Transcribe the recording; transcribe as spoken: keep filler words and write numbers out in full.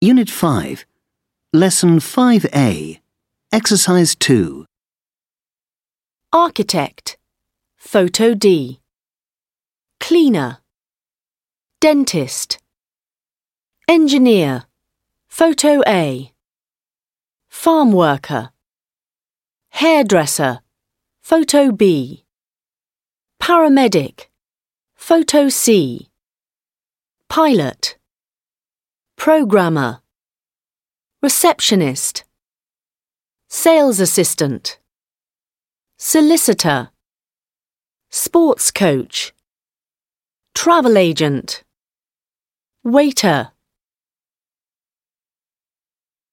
Unit five, Lesson five A, Exercise two. Architect, Photo D. Cleaner, Dentist. Engineer, Photo A. Farm worker. Hairdresser, Photo B. Paramedic, Photo C. Pilot. Programmer. Receptionist. Sales assistant. Solicitor. Sports coach. Travel agent. Waiter.